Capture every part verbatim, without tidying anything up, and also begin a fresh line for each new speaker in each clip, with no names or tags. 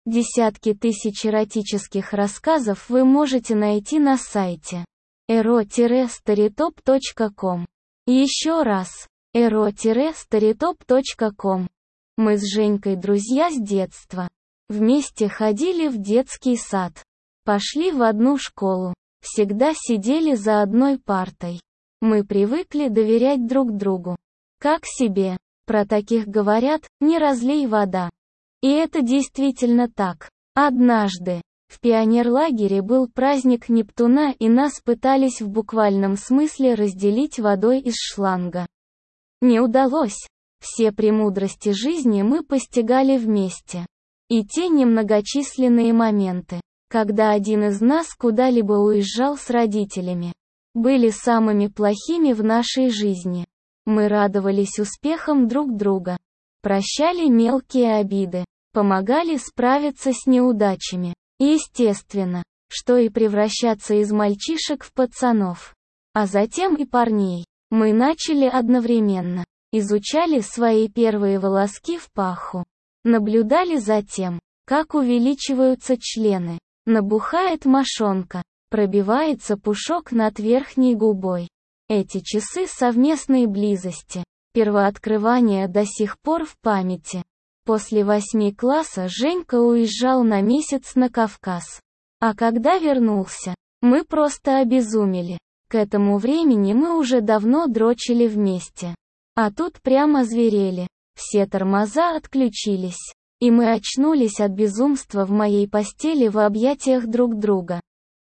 Десятки тысяч эротических рассказов вы можете найти на сайте эро старитоп точка ком. Еще раз, эро старитоп точка ком. Мы с Женькой друзья с детства. Вместе ходили в детский сад. Пошли в одну школу. Всегда сидели за одной партой. Мы привыкли доверять друг другу. Как себе. Про таких говорят, не разлей вода. И это действительно так. Однажды, в пионерлагере был праздник Нептуна, и нас пытались в буквальном смысле разделить водой из шланга. Не удалось. Все премудрости жизни мы постигали вместе. И те немногочисленные моменты, когда один из нас куда-либо уезжал с родителями, были самыми плохими в нашей жизни. Мы радовались успехам друг друга, прощали мелкие обиды, помогали справиться с неудачами. Естественно, что и превращаться из мальчишек в пацанов. А затем и парней. Мы начали одновременно. Изучали свои первые волоски в паху. Наблюдали за тем, как увеличиваются члены. Набухает мошонка. Пробивается пушок над верхней губой. Эти часы совместной близости, первооткрывания до сих пор в памяти. После восьми класса Женька уезжал на месяц на Кавказ. А когда вернулся, мы просто обезумели. К этому времени мы уже давно дрочили вместе. А тут прямо зверели. Все тормоза отключились. И мы очнулись от безумства в моей постели в объятиях друг друга.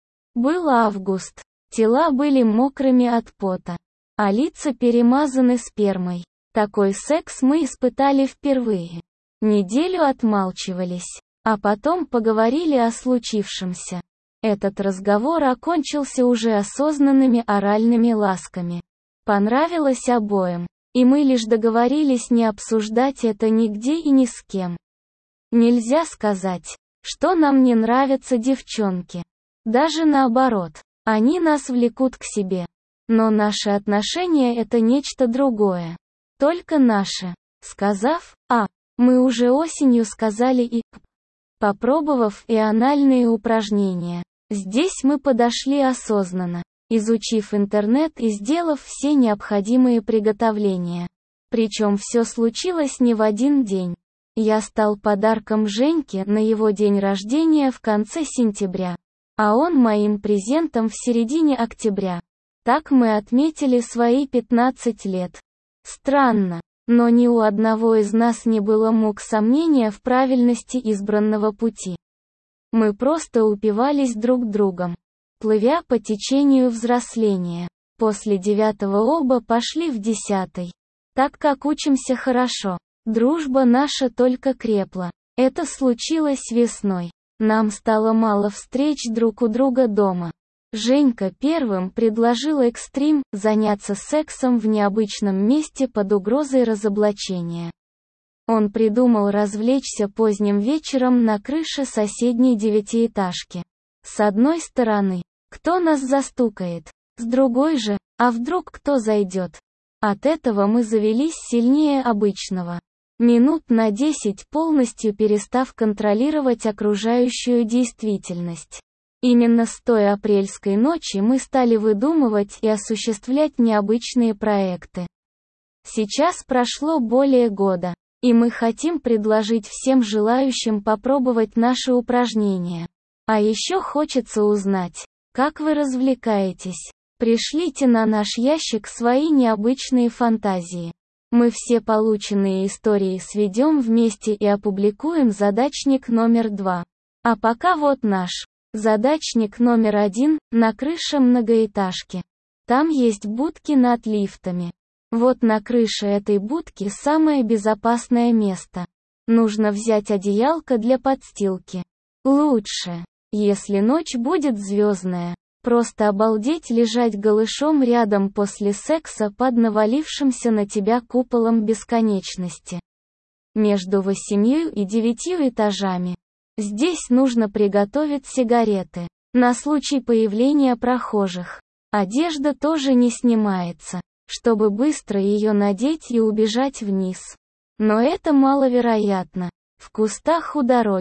Был август. Тела были мокрыми от пота. А лица перемазаны спермой. Такой секс мы испытали впервые. Неделю отмалчивались, а потом поговорили о случившемся. Этот разговор окончился уже осознанными оральными ласками. Понравилось обоим, и мы лишь договорились не обсуждать это нигде и ни с кем. Нельзя сказать, что нам не нравятся девчонки. Даже наоборот, они нас влекут к себе. Но наши отношения — это нечто другое. Только наше. Сказав «а», мы уже осенью сказали и «п», попробовав и анальные упражнения. Здесь мы подошли осознанно, изучив интернет и сделав все необходимые приготовления. Причем все случилось не в один день. Я стал подарком Женьке на его день рождения в конце сентября, а он моим презентом в середине октября. Так мы отметили свои пятнадцать лет. Странно. Но ни у одного из нас не было мук сомнения в правильности избранного пути. Мы просто упивались друг другом, плывя по течению взросления. После девятого оба пошли в десятый. Так как учимся хорошо, дружба наша только крепла. Это случилось весной. Нам стало мало встреч друг у друга дома. Женька первым предложил экстрим – заняться сексом в необычном месте под угрозой разоблачения. Он придумал развлечься поздним вечером на крыше соседней девятиэтажки. С одной стороны, кто нас застукает? С другой же, а вдруг кто зайдет? От этого мы завелись сильнее обычного. Минут на десять полностью перестав контролировать окружающую действительность. Именно с той апрельской ночи мы стали выдумывать и осуществлять необычные проекты. Сейчас прошло более года, и мы хотим предложить всем желающим попробовать наши упражнения. А еще хочется узнать, как вы развлекаетесь. Пришлите на наш ящик свои необычные фантазии. Мы все полученные истории сведем вместе и опубликуем задачник номер два. А пока вот наш. Задачник номер один – на крыше многоэтажки. Там есть будки над лифтами. Вот на крыше этой будки самое безопасное место. Нужно взять одеялко для подстилки. Лучше, если ночь будет звездная. Просто обалдеть лежать голышом рядом после секса под навалившимся на тебя куполом бесконечности. Между восемью и девятью этажами. Здесь нужно приготовить сигареты. На случай появления прохожих. Одежда тоже не снимается, чтобы быстро ее надеть и убежать вниз. Но это маловероятно. В кустах у дороги.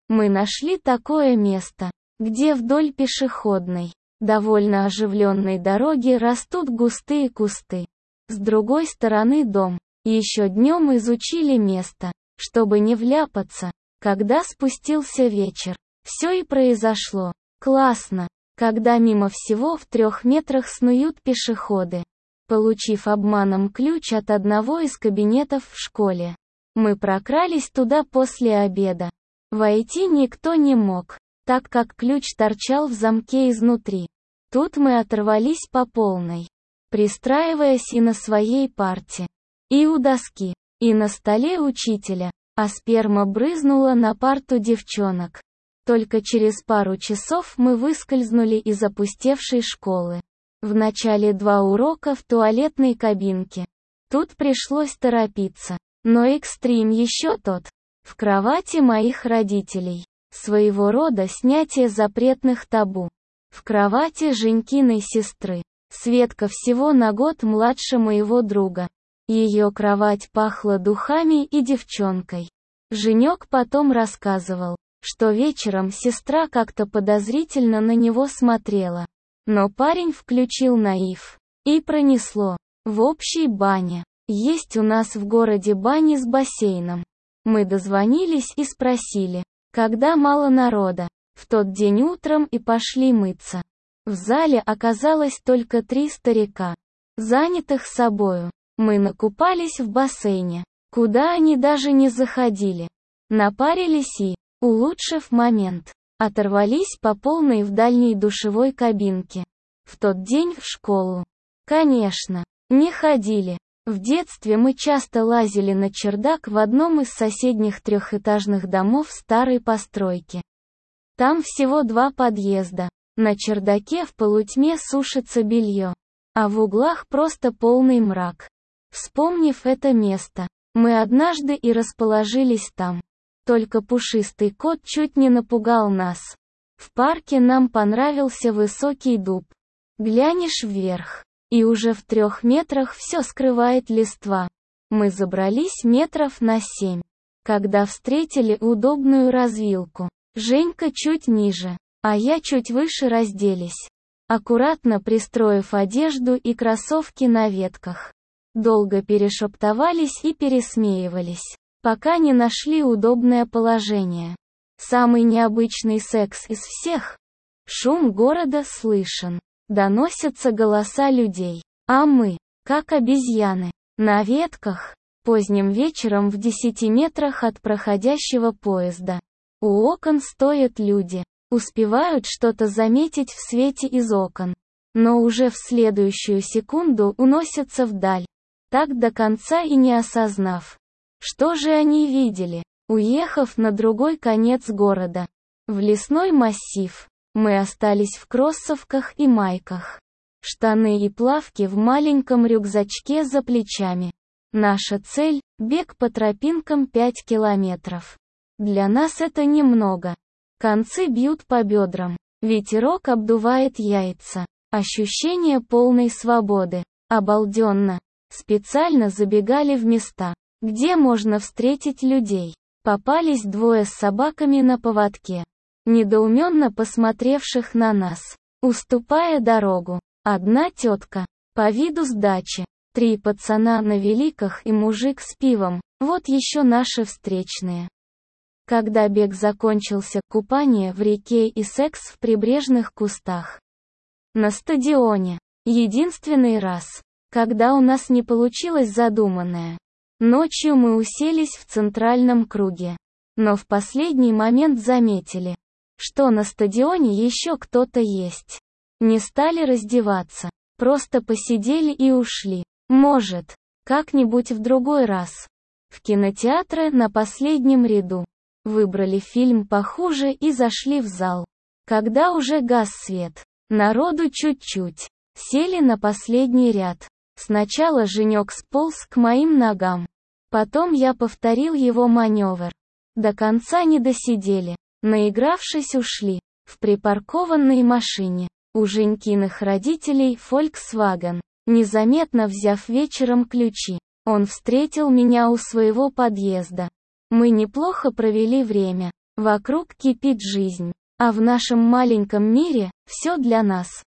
Мы нашли такое место, где вдоль пешеходной, довольно оживленной дороги растут густые кусты. С другой стороны дом. Еще днем изучили место, чтобы не вляпаться. Когда спустился вечер, все и произошло. Классно, когда мимо всего в трех метрах снуют пешеходы. Получив обманом ключ от одного из кабинетов в школе, мы прокрались туда после обеда. Войти никто не мог, так как ключ торчал в замке изнутри. Тут мы оторвались по полной, пристраиваясь и на своей парте, и у доски, и на столе учителя, а сперма брызнула на парту девчонок. Только через пару часов мы выскользнули из опустевшей школы. Вначале два урока в туалетной кабинке. Тут пришлось торопиться. Но экстрим еще тот. В кровати моих родителей. Своего рода снятие запретных табу. В кровати Женькиной сестры. Светка всего на год младше моего друга. Ее кровать пахла духами и девчонкой. Женек потом рассказывал, что вечером сестра как-то подозрительно на него смотрела. Но парень включил наив. И пронесло. В общей бане. Есть у нас в городе бани с бассейном. Мы дозвонились и спросили, когда мало народа. В тот день утром и пошли мыться. В зале оказалось только три старика, занятых собою. Мы накупались в бассейне, куда они даже не заходили. Напарились и, улучшив момент, оторвались по полной в дальней душевой кабинке. В тот день в школу, конечно, не ходили. В детстве мы часто лазили на чердак в одном из соседних трехэтажных домов старой постройки. Там всего два подъезда. На чердаке в полутьме сушится белье, а в углах просто полный мрак. Вспомнив это место, мы однажды и расположились там. Только пушистый кот чуть не напугал нас. В парке нам понравился высокий дуб. Глянешь вверх, и уже в трех метрах все скрывает листва. Мы забрались метров на семь, когда встретили удобную развилку. Женька чуть ниже, а я чуть выше разделись, аккуратно пристроив одежду и кроссовки на ветках. Долго перешептывались и пересмеивались, пока не нашли удобное положение. Самый необычный секс из всех. Шум города слышен. Доносятся голоса людей. А мы, как обезьяны, на ветках, поздним вечером в десяти метрах от проходящего поезда. У окон стоят люди, успевают что-то заметить в свете из окон, но уже в следующую секунду уносятся вдаль, так до конца и не осознав, что же они видели, уехав на другой конец города, в лесной массив. Мы остались в кроссовках и майках. Штаны и плавки в маленьком рюкзачке за плечами. Наша цель – бег по тропинкам пять километров. Для нас это немного. Концы бьют по бедрам. Ветерок обдувает яйца. Ощущение полной свободы. Обалденно. Специально забегали в места, где можно встретить людей. Попались двое с собаками на поводке, недоуменно посмотревших на нас, уступая дорогу. Одна тетка, по виду с дачи, три пацана на великах и мужик с пивом, вот еще наши встречные. Когда бег закончился, купание в реке и секс в прибрежных кустах. На стадионе. Единственный раз, когда у нас не получилось задуманное. Ночью мы уселись в центральном круге, но в последний момент заметили, что на стадионе еще кто-то есть. Не стали раздеваться, просто посидели и ушли. Может, как-нибудь в другой раз. В кинотеатре на последнем ряду. Выбрали фильм похуже и зашли в зал. Когда уже гас свет, народу чуть-чуть. Сели на последний ряд. Сначала Женек сполз к моим ногам. Потом я повторил его маневр. До конца не досидели. Наигравшись, ушли. В припаркованной машине. У Женькиных родителей Volkswagen. Незаметно взяв вечером ключи, он встретил меня у своего подъезда. Мы неплохо провели время. Вокруг кипит жизнь. А в нашем маленьком мире все для нас.